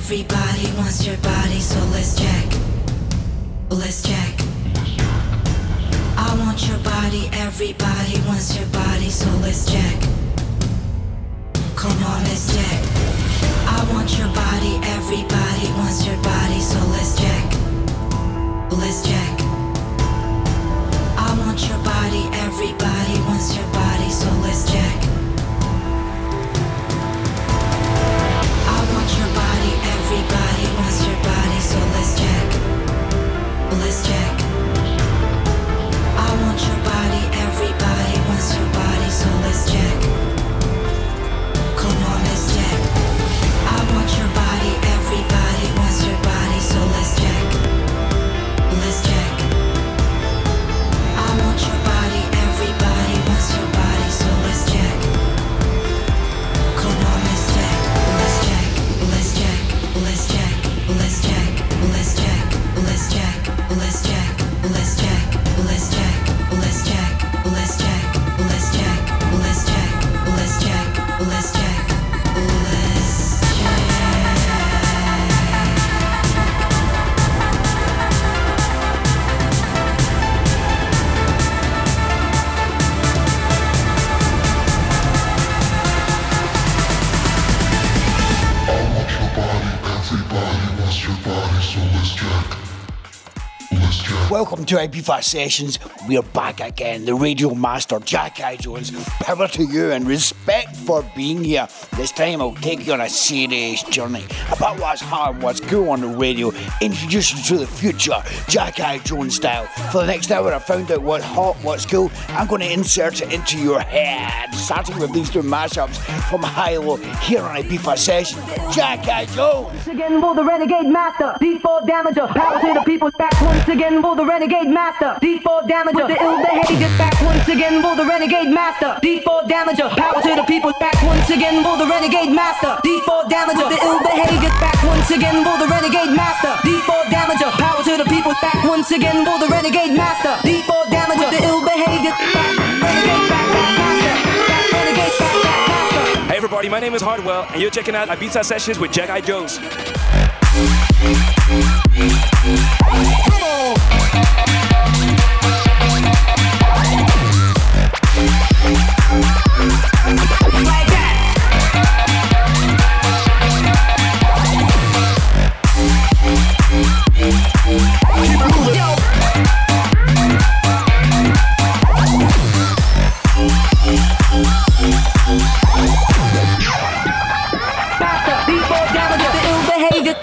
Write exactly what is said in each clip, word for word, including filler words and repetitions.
everybody wants your body, so let's check. Let's check. I want your body, everybody wants your body, so let's check. Come on, let's check. I want your body, everybody wants your body, so let's check. Let's check. I want your body, everybody wants your body, so let's check. I want your body, everybody wants your body, so let's check. Let's check. I want your body, everybody wants your body, so let's check. Come on, let's check. I want your body, everybody wants your body, so let's check. Let's check. I want your body, everybody wants your body, so let's check. Come on, let's check. Let's check. Let's check. Let's check. Let's check. Let's check. Let's check. Let's check. Let's check. Let's check. Let's check. Let's check. Let's check. Let's check. Let's check. Let's check. Welcome to Ibiza Sessions. We're back again. The Radio Master, Jack I. Jones. Power to you and respect for being here. This time I'll take you on a serious journey about what's hard, what's cool on the radio. Introduce you to the future, Jack I. Jones style. For the next hour I found out what's hot, what's cool. I'm going to insert it into your head. Starting with these two mashups from Hilo here on Ibiza Sessions. Jack I. Jones. Once again for the Renegade Master, D four Damager. Power to the people back once again for the Renegade Master, D four Damager. With the ill behavior back once again for the Renegade Master, D four Damager. Power to the people back once again for the Renegade Master, D four Damager. With the ill behavior back once again for the Renegade Master, D four Damager. Power to the people back once again for the Renegade Master, D four Damager. With the ill behavior back, Renegade back, back, master, back, Renegade back, back, master. Hey everybody, my name is Hardwell, and you're checking out Ibiza Sessions with Jack I. Jones. Like that. Yo. Master, D four Damager, the ill behavior.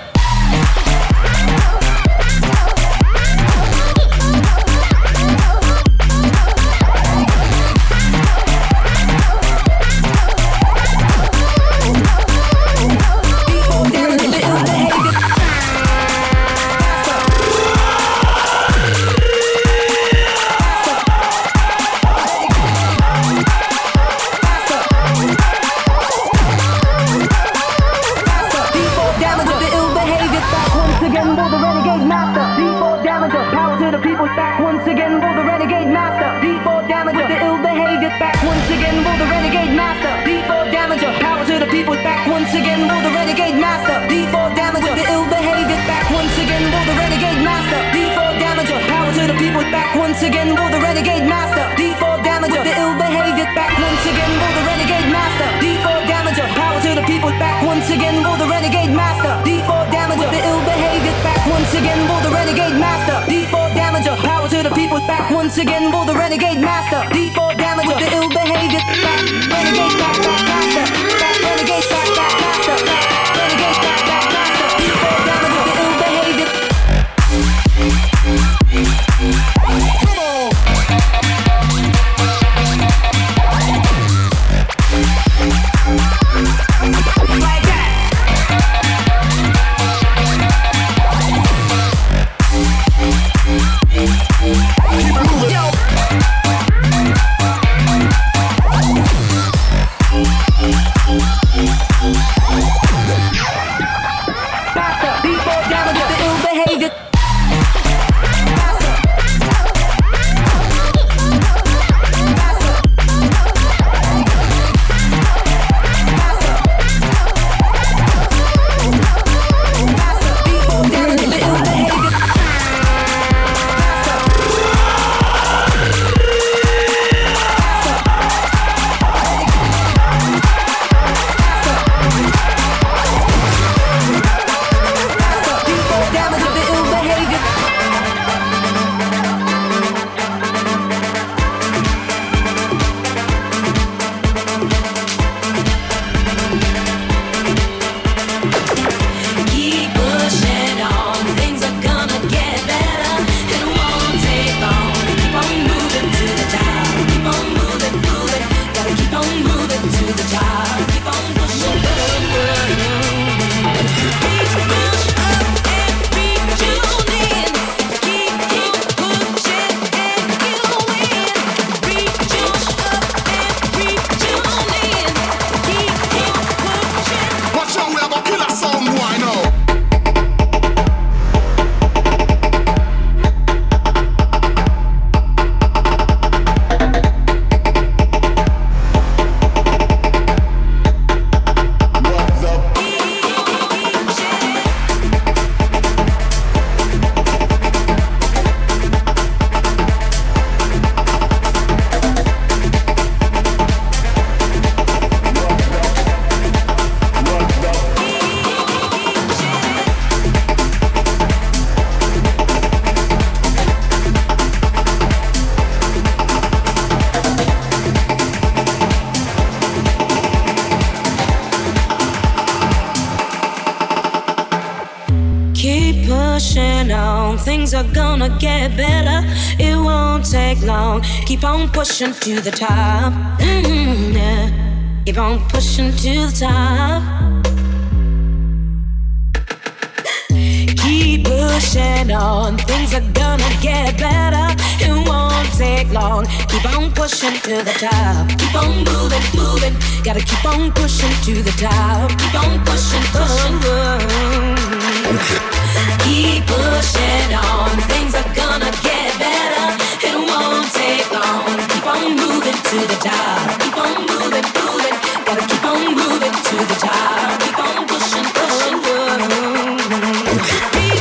Once again for the Renegade Master, D four Damager. The ill behavior back once again for the Renegade Master, D four Damager. Power to the people back once again for the Renegade Master, D four Damager. The ill behavior back once again for the Renegade Master, D four Damager. Power to the people back once again for the Renegade Master, D four Damager. The ill behavior back, Renegade back, back, master, back, Renegade back, back, master, back, Renegade back, back, master, D four Damager. The ill behavior. Like that. Yo. things are gonna get better. It won't take long. Keep on pushing to the top. Mm-hmm, yeah. Keep on pushing to the top. Keep pushing on. Things are gonna get better. It won't take long. Keep on pushing to the top. Keep on moving, moving. Gotta keep on pushing to the top. Keep on pushing, pushing. Okay. Keep pushing on. Things are gonna get better. It won't take long. Keep on moving to the top. Keep on moving, moving. Gotta keep on moving to the top. Keep on pushing, pushing. Okay.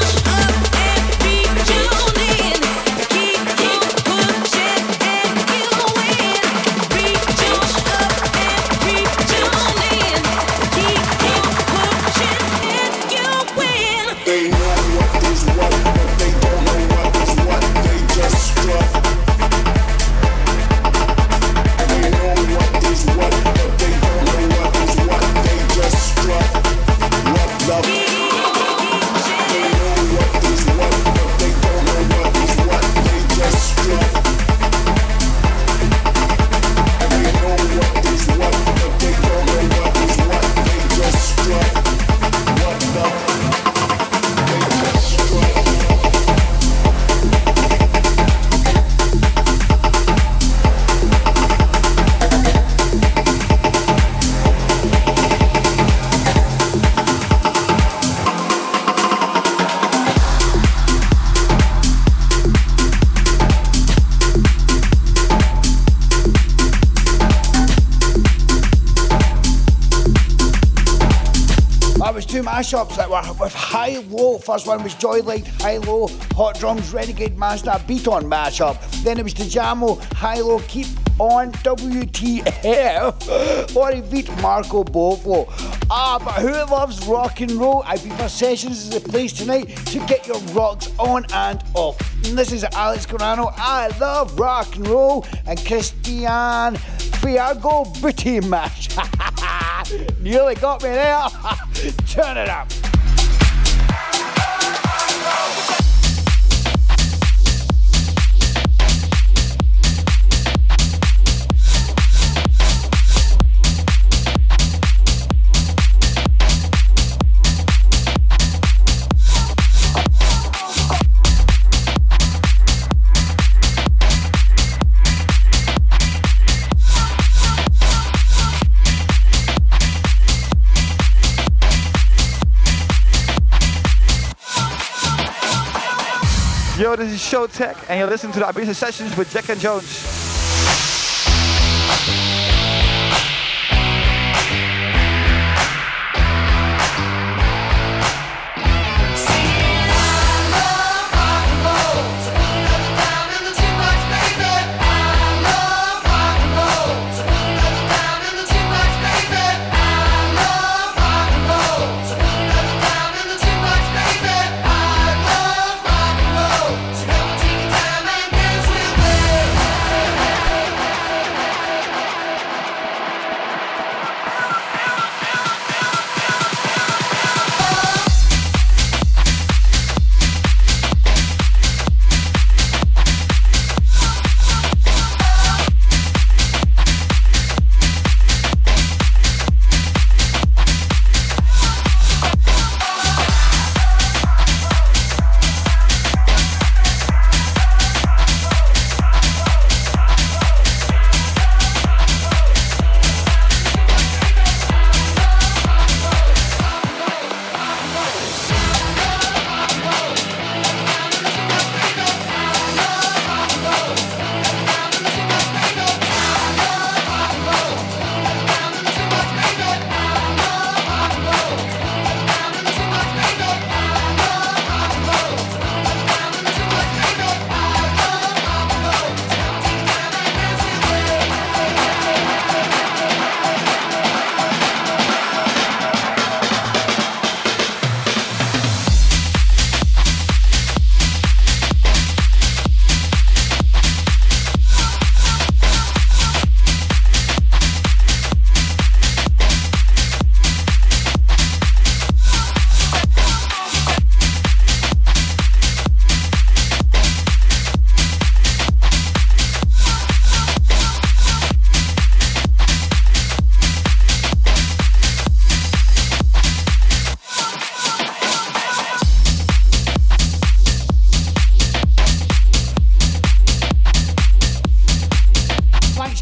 Mashups that were with high-low. First one was Joylight, high-low, Hot Drums, Renegade Master, Beat On mashup. Then it was Tajamo, high-low, Keep On, W T F, Ori Beat, Marco Bofo. Ah, but who loves rock and roll? Ibiza Sessions is the place tonight to get your rocks on and off. And this is Alex Corano, I love rock and roll, and Christian Fiago Booty Mash. Nearly got me there. Turn it up. Yo, this is Showtek, and you're listening to the Ibiza Sessions with Jack and Jones.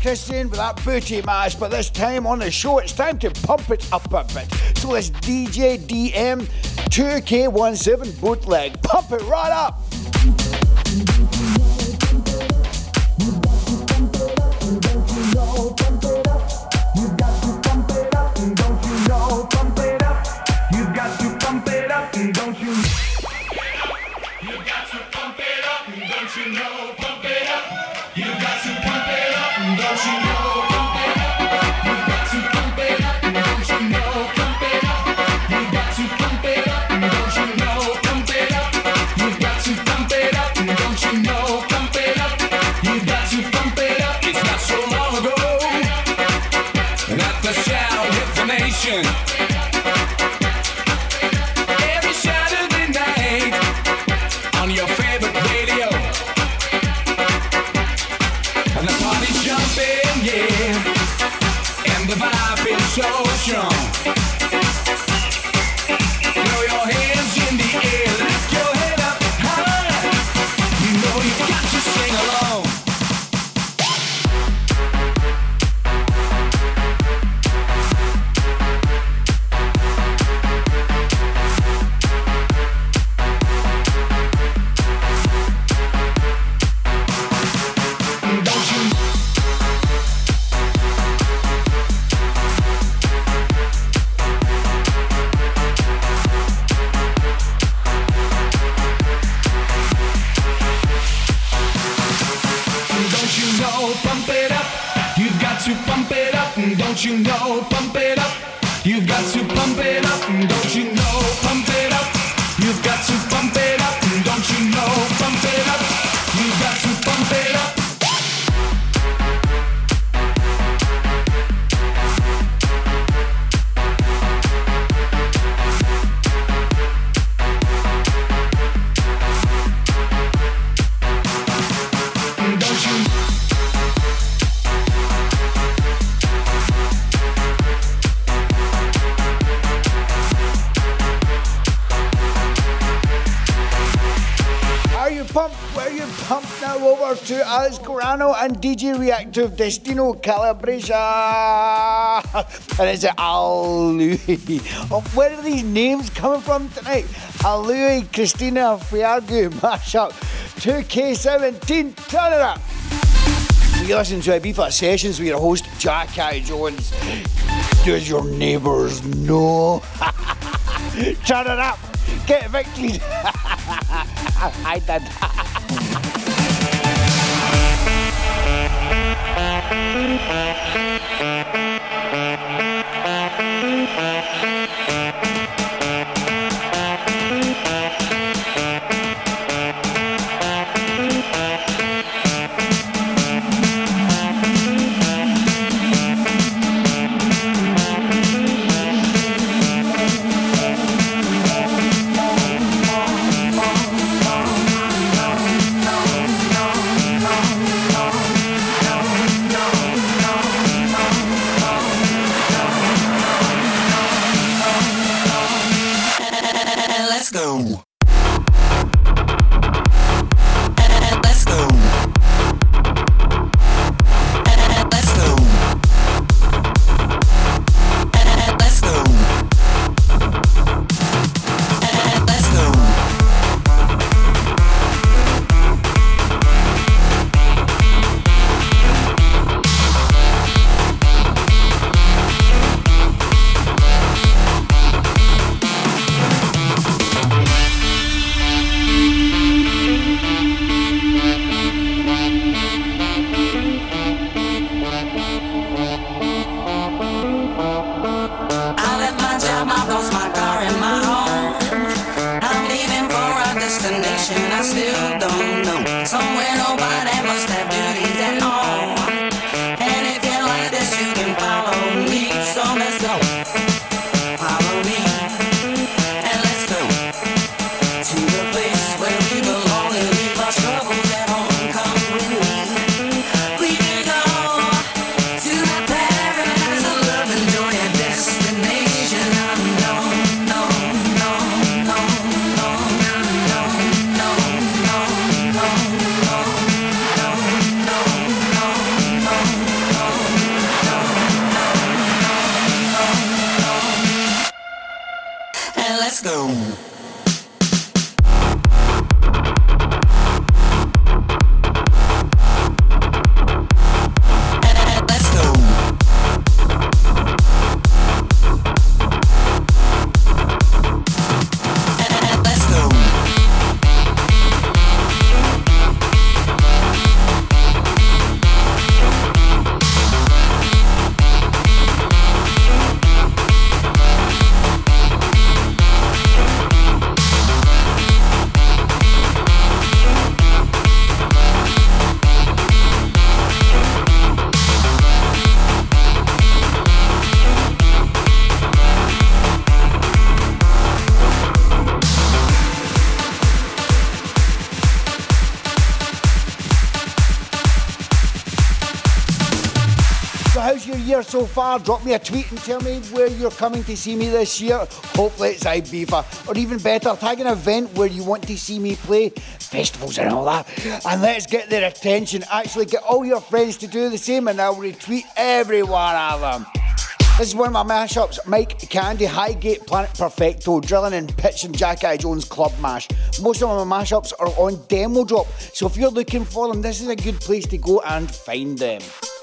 practicing with that booty mash, but this time on the show it's time to pump it up a bit. So let's D J D M two K seventeen bootleg. Pump it right up. Every Saturday night on your favorite radio, and the party's jumping, yeah, and the vibe is so strong. Throw your hands in the air, lift your head up high. You know you got to sing along. Don't you know, pump it up. You've got to pump it up. Don't you know, pump it up. You've got to pump it up. Don't you know, pump it up. You've got to pump it up. Over to Alex Corano and D J Reactive Destino Calabresia. And it's Al Louis. Oh, where are these names coming from tonight? Al Louis, Christina Fiagu, mashup two K seventeen. Turn it up. You listen to Ibiza Sessions with your host Jack I Jones. Does your neighbours know? Turn it up. Get evicted. I did. So how's your year so far? Drop me a tweet and tell me where you're coming to see me this year. Hopefully it's Ibiza. Or even better, tag an event where you want to see me play. Festivals and all that. And let's get their attention. Actually get all your friends to do the same and I'll retweet every one of them. This is one of my mashups. Mike Candy, Highgate, Planet Perfecto, Drilling and Pitch and Jack I. Jones Club Mash. Most of my mashups are on Demo Drop. So if you're looking for them, this is a good place to go and find them.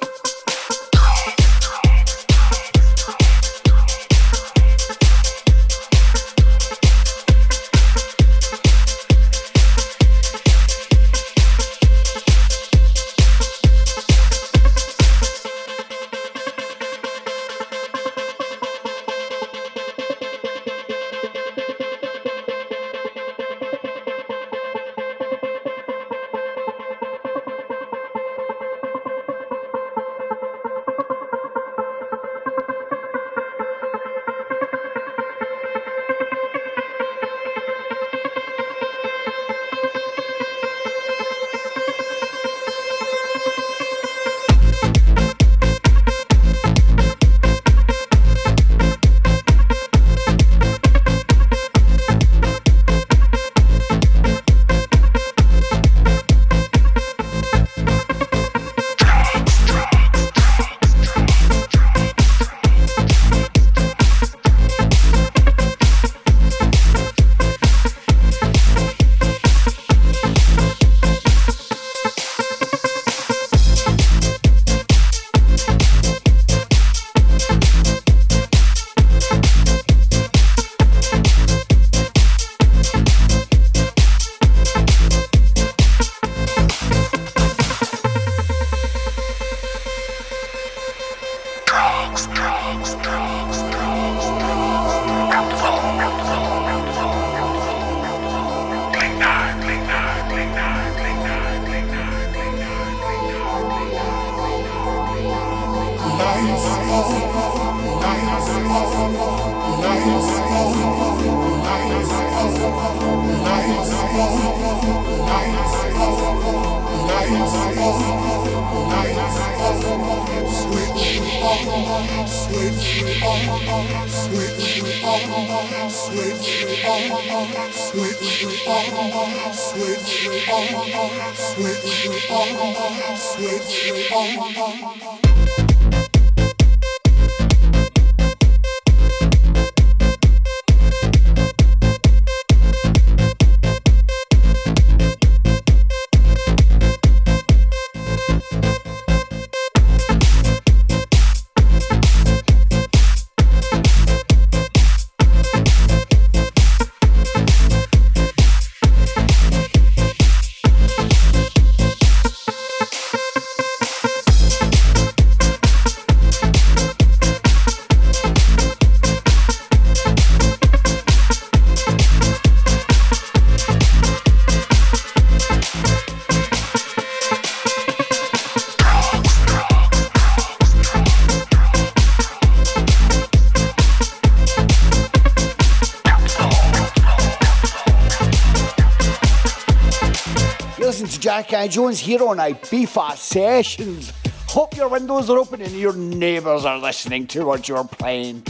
Jack I. Jones here on Ibiza Sessions. Hope your windows are open and your neighbours are listening to what you're playing.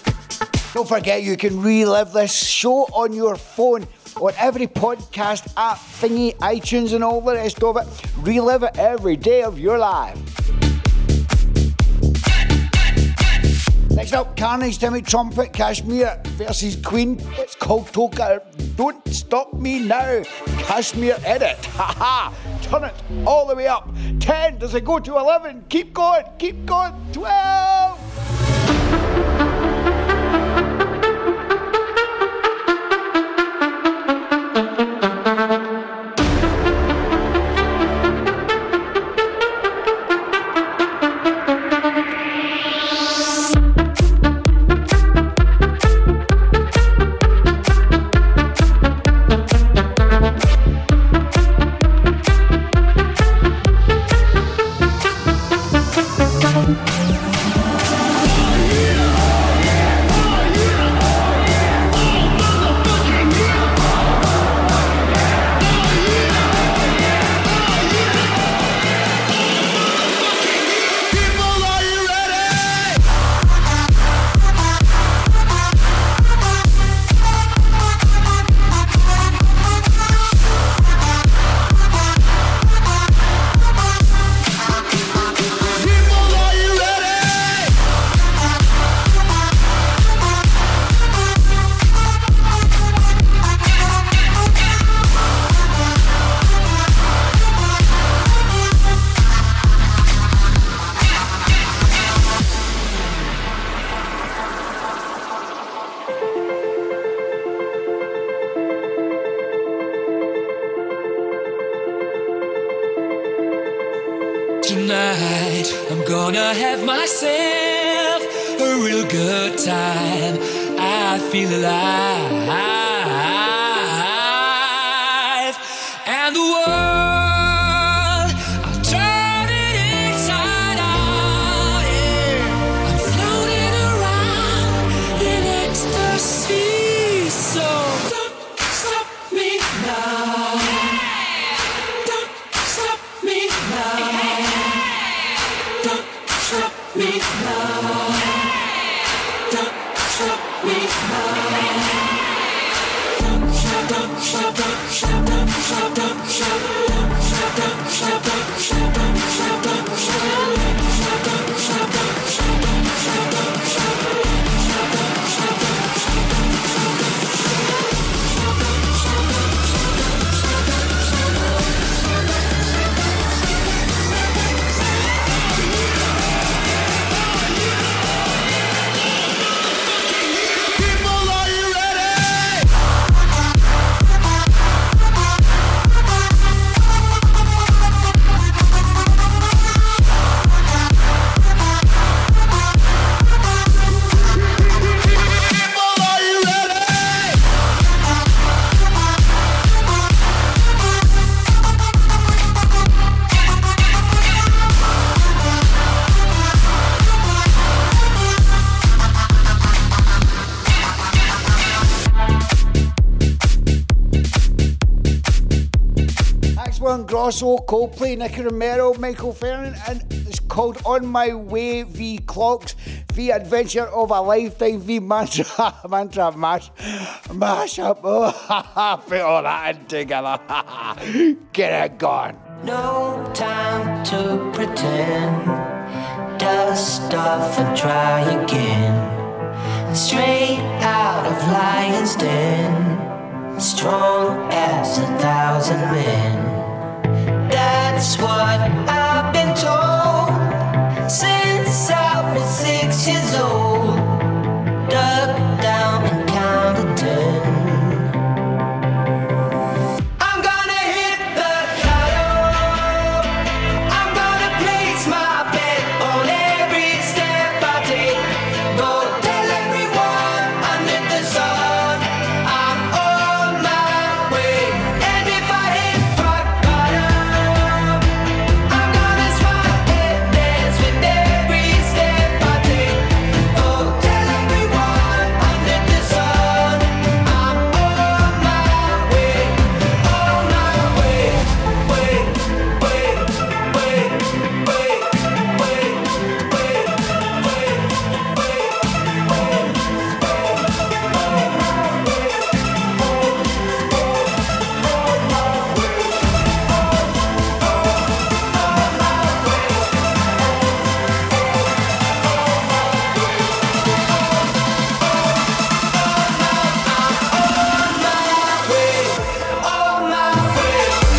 Don't forget you can relive this show on your phone, on every podcast app, thingy, iTunes and all the rest of it. Relive it every day of your life. Next up, Carnage, Timmy Trumpet, Kashmir versus Queen. It's called Toka. Don't Stop Me Now. Kashmir Edit. Haha. Turn it all the way up. ten. Does it go to eleven? Keep going. Keep going. twelve. gonna have myself a real good time. I feel alive, and the world, I'll turn it inside out. Yeah. I'm floating around in ecstasy, so don't stop me now. Don't stop me now. Don't stop me now. Don't stop me now. Don't stop, don't stop, don't stop, don't stop, don't stop, don't stop, don't stop, don't stop, don't stop, don't stop, don't stop, don't stop, don't stop, don't stop, don't Grosso, Coldplay, Nicky Romero, Michael Fernan, and it's called On My Way v Clocks v Adventure of a Lifetime v Mantra Mantra Mash Mash up. Oh, put all that in together. Get it gone. No time to pretend. Dust off and try again. Straight out of Lion's Den, strong as a thousand men. That's what I've been told since I was six years old. Dug down and counted ten. I'm gonna hit the lotto. I'm gonna place my bet on every step I take. Go tell everyone under the sun I'm on my way. And if I hit rock bottom, I'm gonna smile and dance with every step I take. Go tell everyone under the sun I'm on my way, on my way, way, way, way, way, way, way, way, on my way.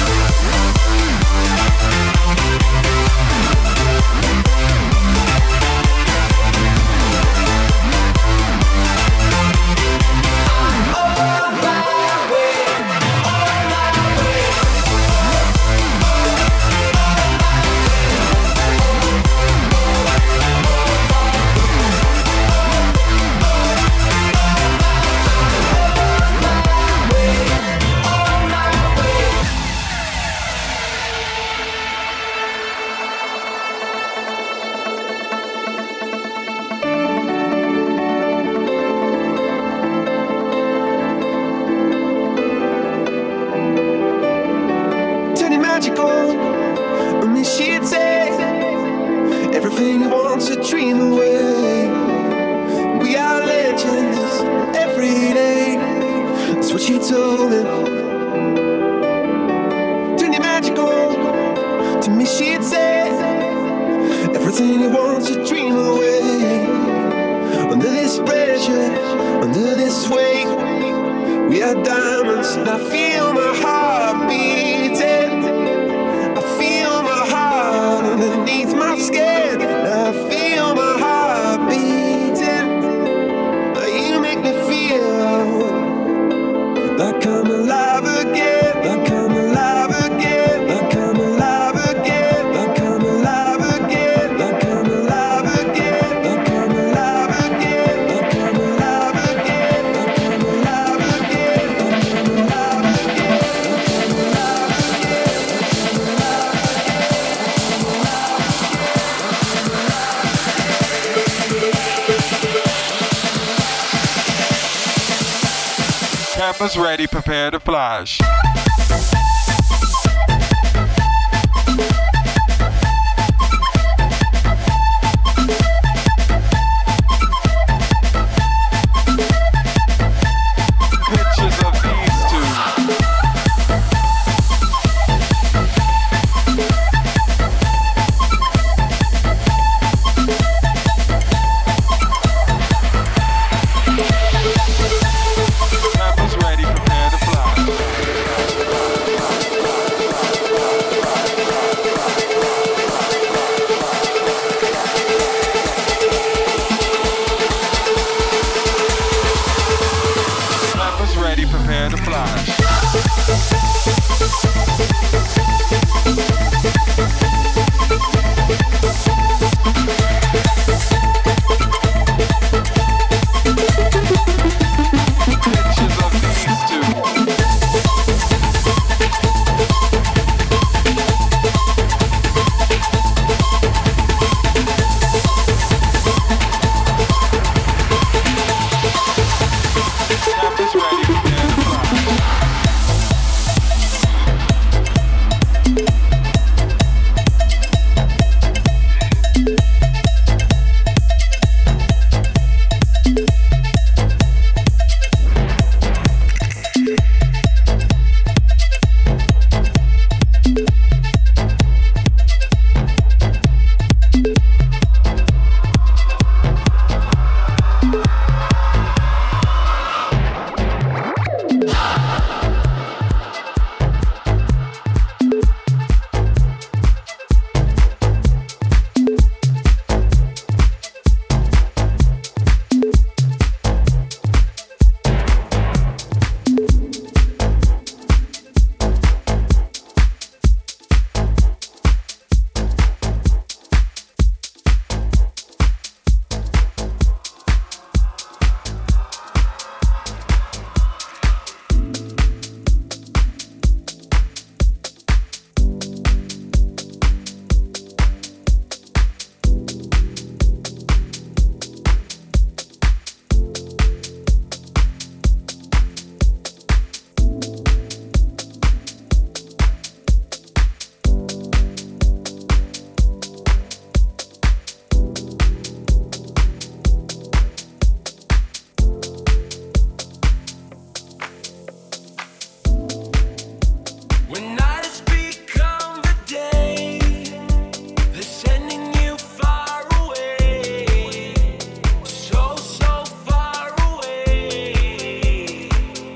Turning magical, I mean she'd say everything you want's a dream away. We are legends every day. That's what she told me. Turning magical, to me she'd say everything you want's a dream away. Under this pressure, under this weight, we are diamonds, and I feel my heart beating. I feel my heart underneath my skin. I feel my heart beating. You make me feel like I'm alive again, like I'm alive again, like I'm alive again, like I'm alive again, like I'm Cameras ready, prepare to flash. Pictures of these two. Cameras ready, prepare to flash. Cameras ready, prepare to flash. Pictures of these two. Cameras ready, prepare to flash. When nights become the day, they're sending you far away, so, so far away.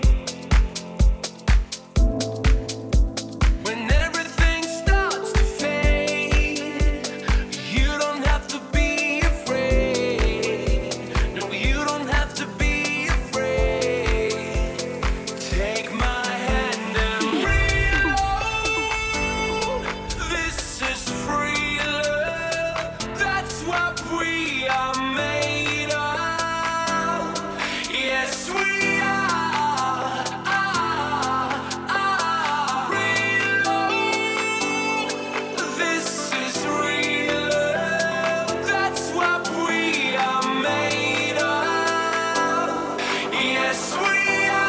When everything starts to fade, you don't have to be afraid. No, you don't have to be afraid. Take my hand and reload. This is free love. That's what we are made of. Yes, we are. Reload. This is real love. That's what we are made of. Yes, we are.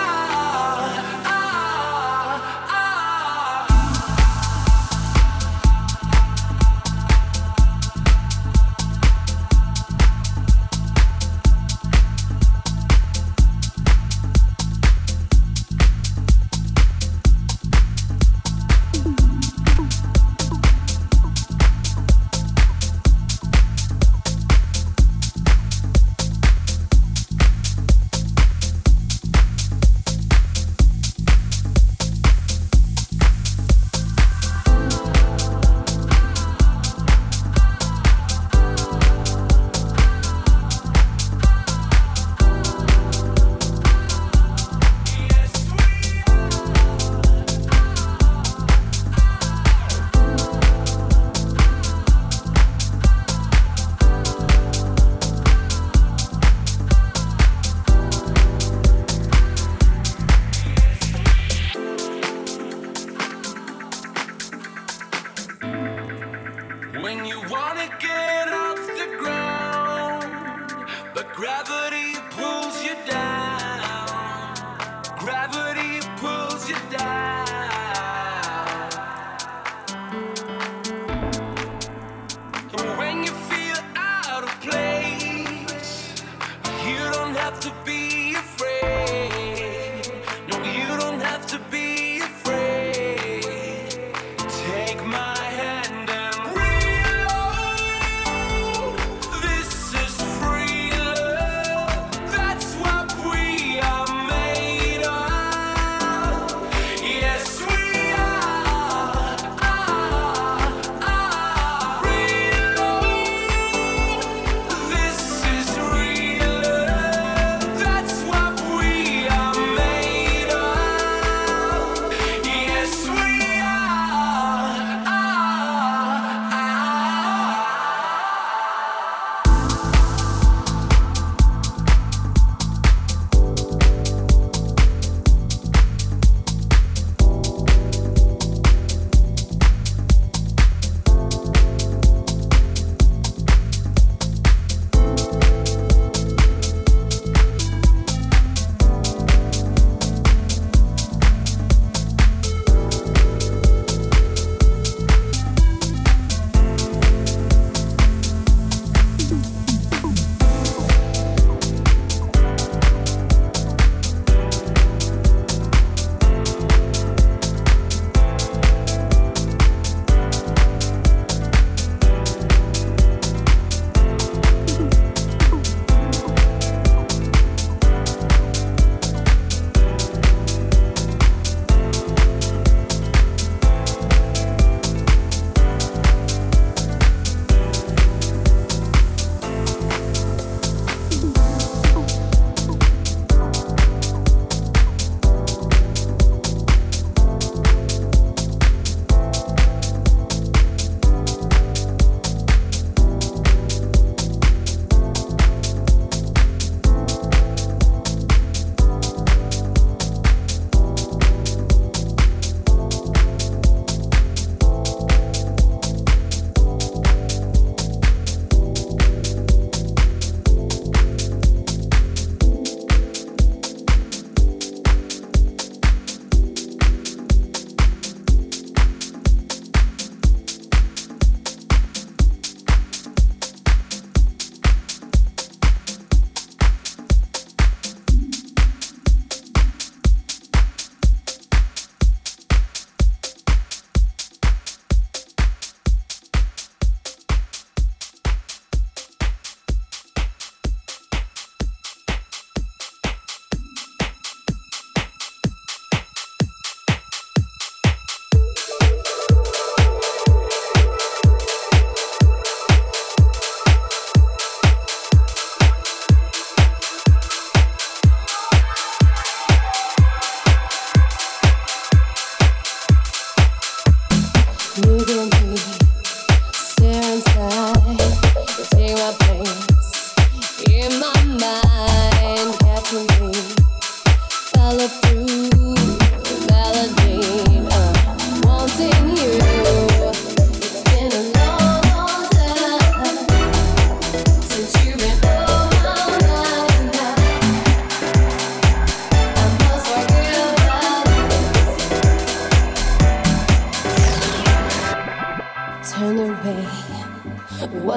When you wanna get off the ground, but gravity pulls you down. Gravity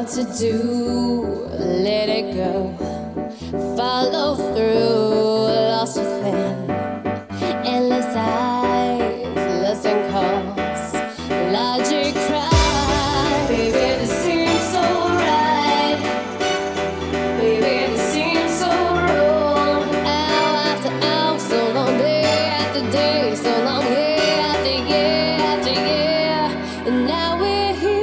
what to do, let it go. Follow through, lost within. Endless eyes, listen calls. Logic cry, baby, this seems so right. Baby, this seems so wrong. Hour after hour, so long, day after day, so long, year after year after year. And now we're here.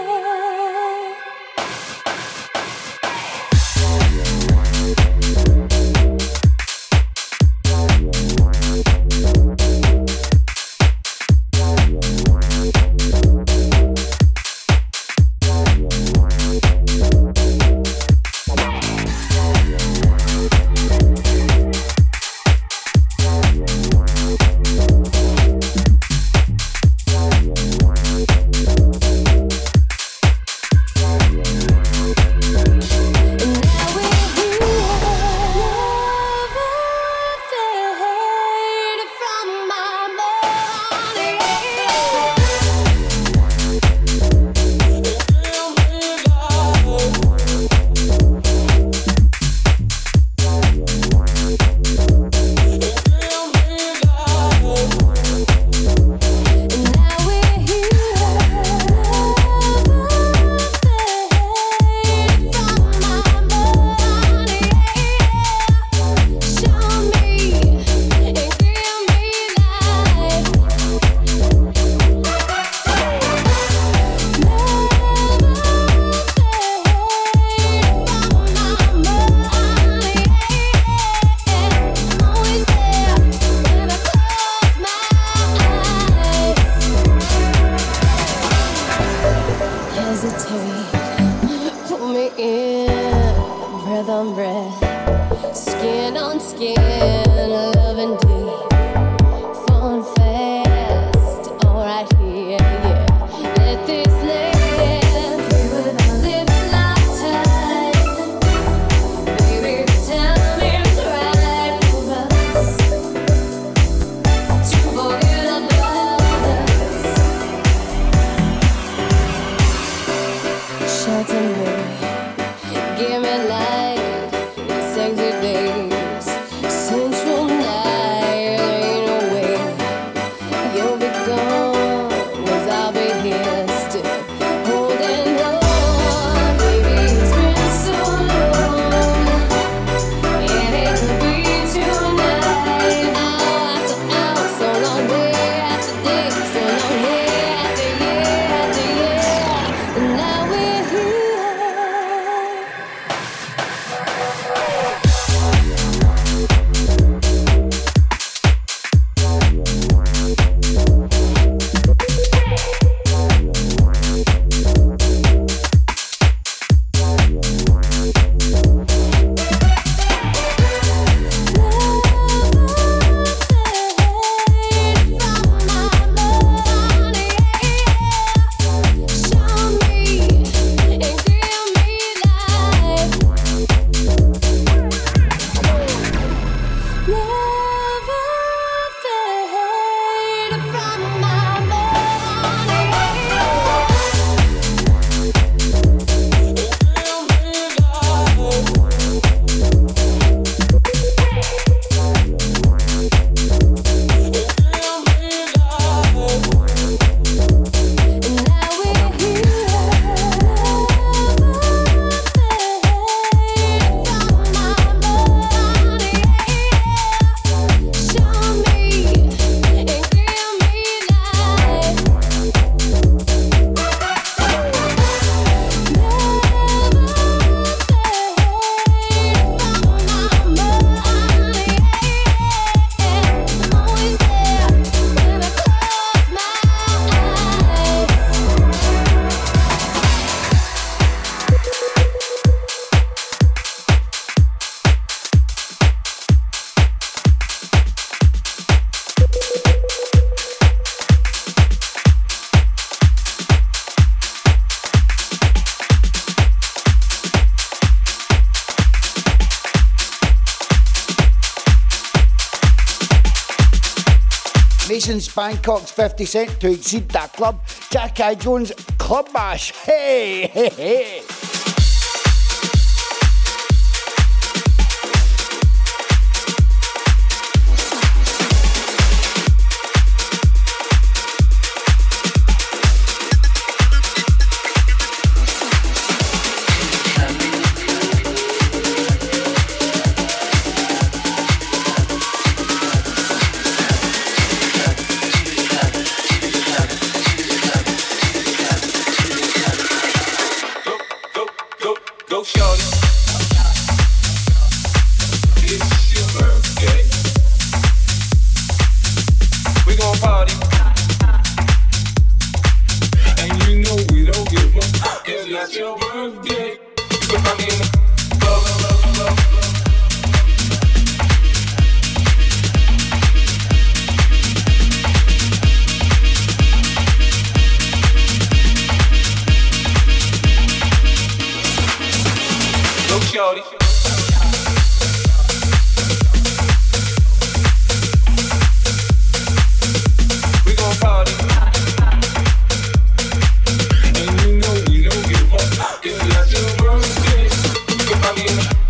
Mason's Bangkok's fifty Cent to exceed that club. Jackie Jones Club Bash. Hey, hey, hey. Go shorty. It's your birthday. We gon' party. And you know we don't give up. It's not your birthday. You can find me in the club. Go shorty. We gon' party. And you know we don't give up. It's not your birthday. You can find me in the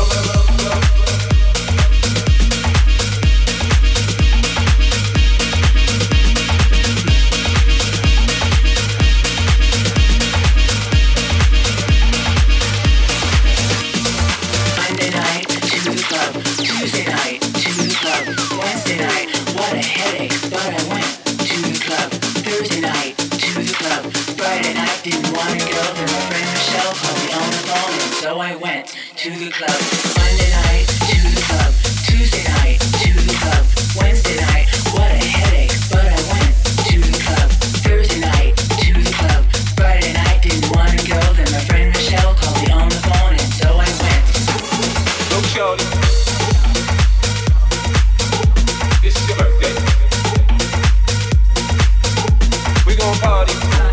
so I went to the club. Monday night, to the club. Tuesday night, to the club. Wednesday night, what a headache, but I went to the club. Thursday night, to the club. Friday night, didn't want to go, then my friend Michelle called me on the phone, and so I went. Go shorty. It's your birthday. We gon' party.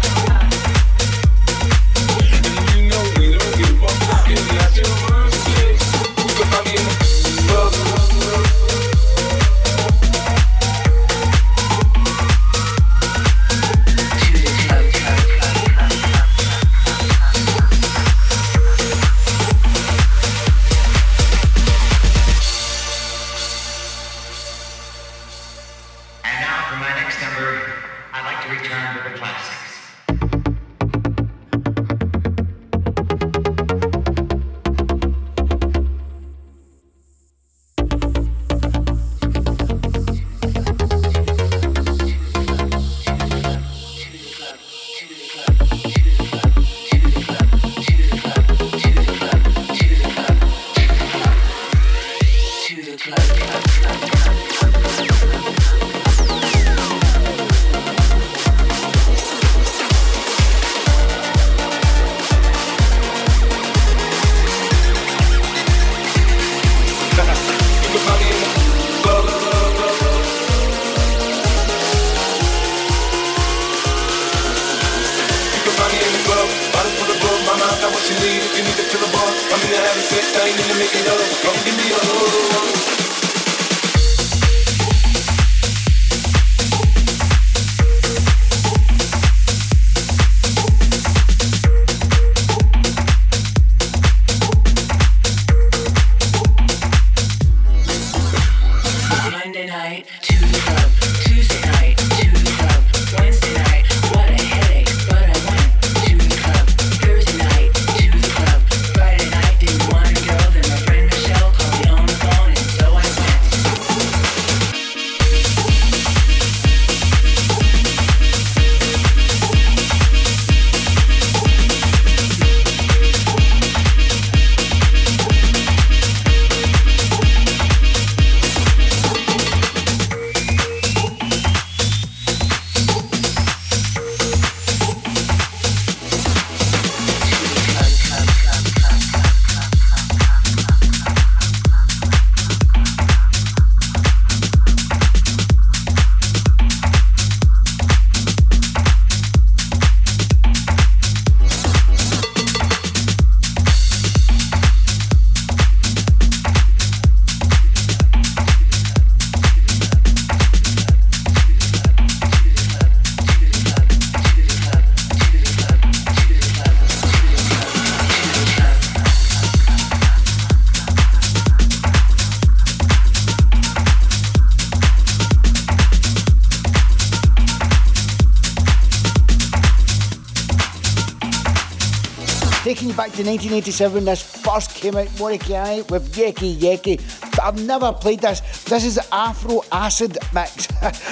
Taking you back to nineteen eighty-seven, this first came out, Morikiani with Yeki Yeki. But I've never played this. This is Afro Acid Mix.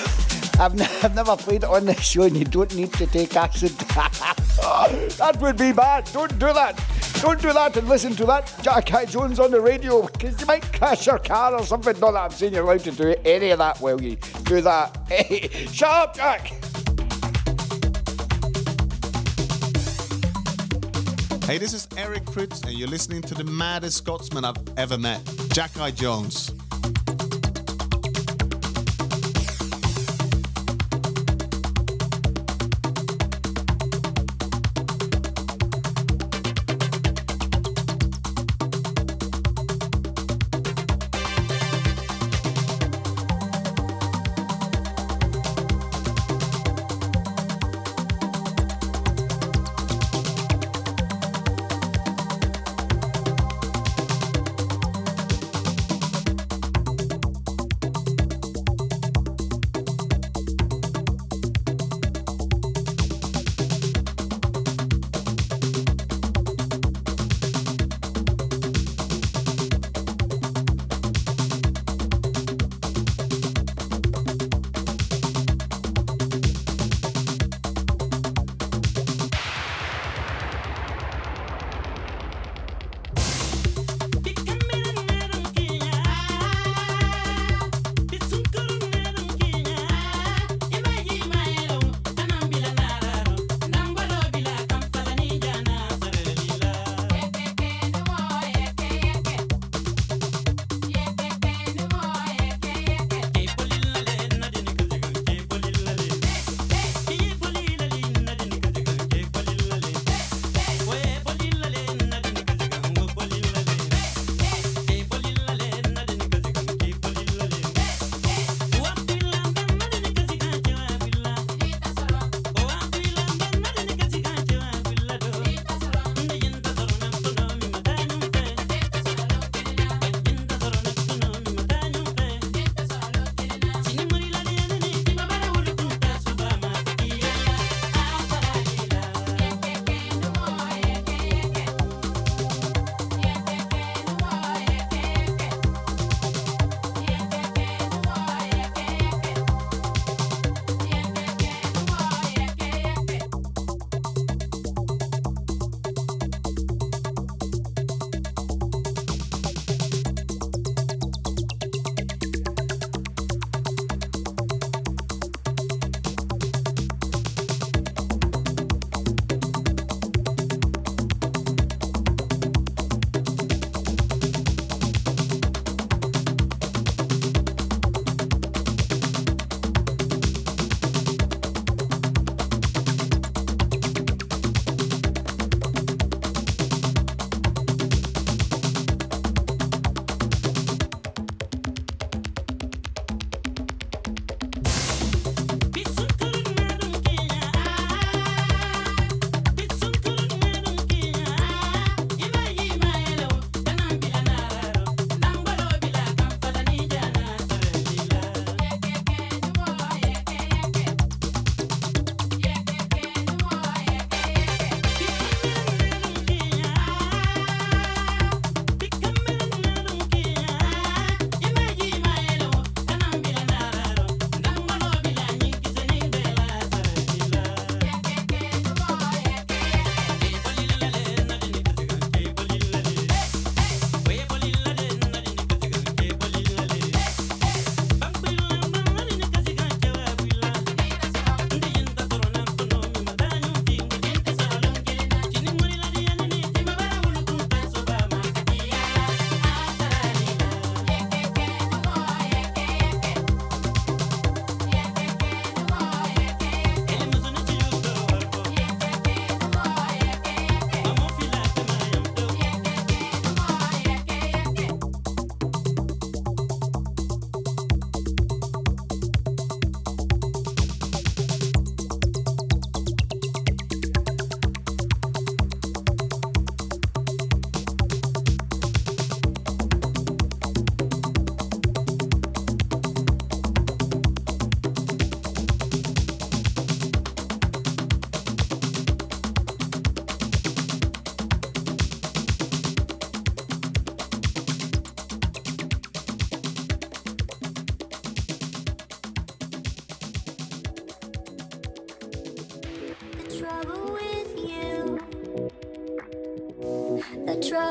I've, n- I've never played it on this show, and you don't need to take acid. That would be bad. Don't do that. Don't do that and listen to that Jack High Jones on the radio, because you might crash your car or something. Not that I'm saying you're allowed to do any of that while you do that. Hey, shut up, Jack! Hey, this is Eric Prydz, and you're listening to the maddest Scotsman I've ever met, Jack High Jones.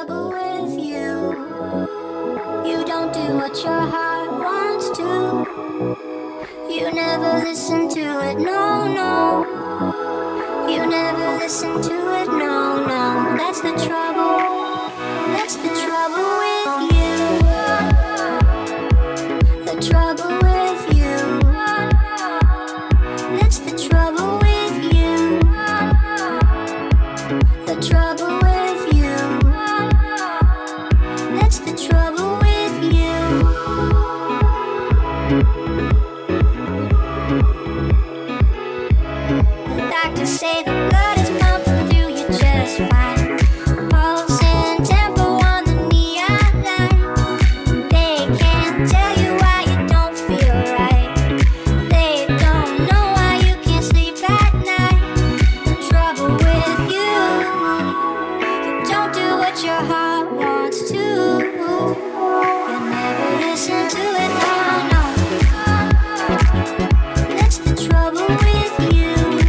trouble with you. You don't do what your heart wants to. You never listen to it, no, no. You never listen to it, no, no. That's the trouble. That's the trouble with you. The trouble with you. That's the trouble with you. The trouble with you. That's the trouble with you. The doctors say the blood is pumping through you just fine. Pulse and tempo on the neon line. They can't tell you why you don't feel right. They don't know why you can't sleep at night. The trouble with you, you don't do what your heart wants to. You never listen to it, no, no. That's the trouble with you.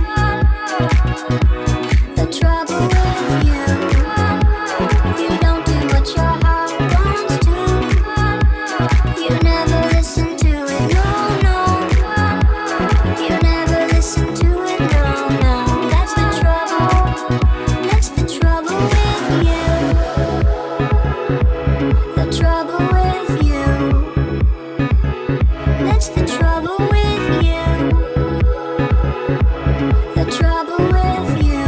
The trouble with you. You don't do what your heart wants to. You never listen to it, no, no. You never listen to it, no, no. That's the trouble. That's the trouble with you. The trouble with you. That's the trouble with you. The trouble with you.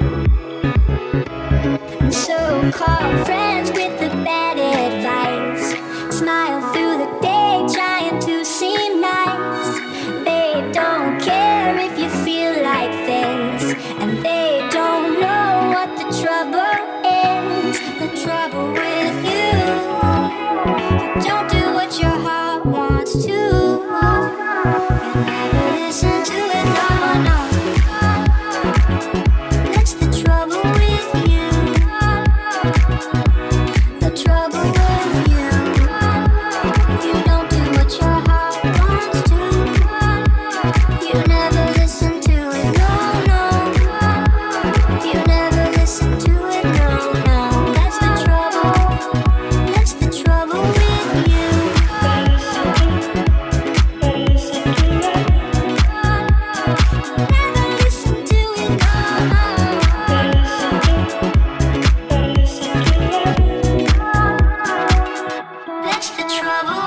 So-called friends with the bad advice smile through the day trying to seem nice. They don't care if you feel like this, and they don't know what the trouble is. The trouble with you, you don't do what your heart wants to. You never listen to it, no, no. That's the trouble with you. The trouble with you. You don't do what your heart wants to. You never listen to it, no, no. You never listen to it, no, no. That's the trouble. That's the trouble with you. Never listen to it, no, no. That's the trouble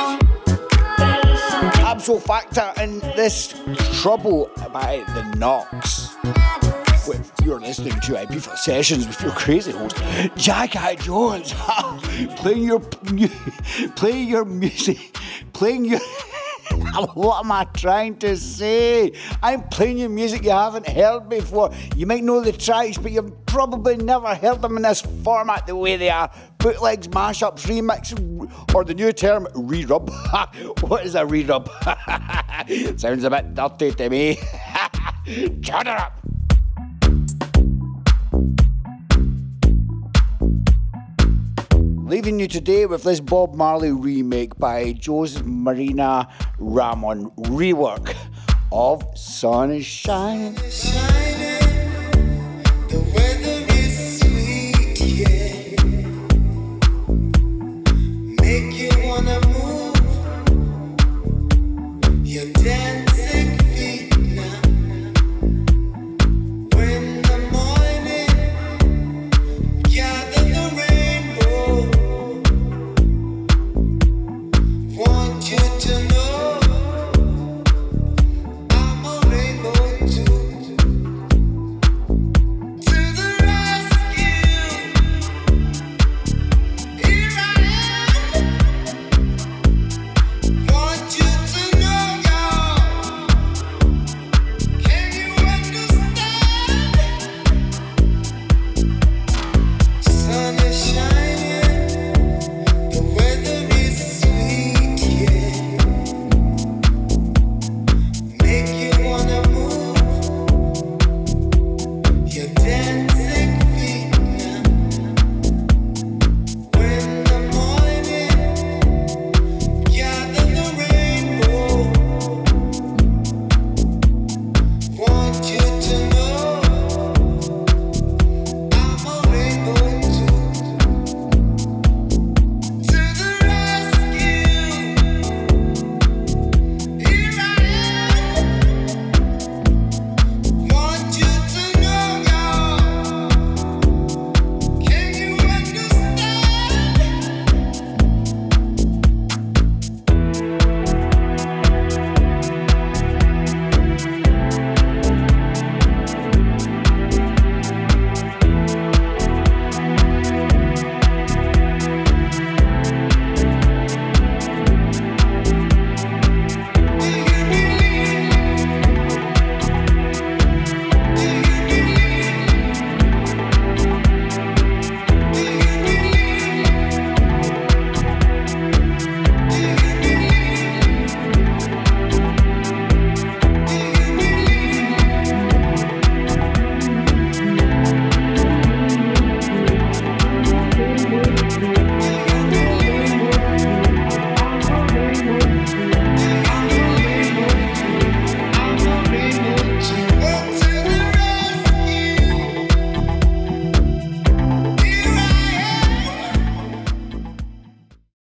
with Absol Factor in this Trouble by the Knocks. Well, you're listening to Ibiza Sessions with your crazy host, Jack I. Jones. playing your mu- playing your music, playing your. What am I trying to say? I'm playing you music you haven't heard before. You might know the tracks, but you've probably never heard them in this format the way they are. Bootlegs, mashups, remix, or the new term, re-rub. What is a re-rub? Sounds a bit dirty to me. Turn it up. Leaving you today with this Bob Marley remake by Jose Marina Ramon, rework of Sunshine. Sunshine.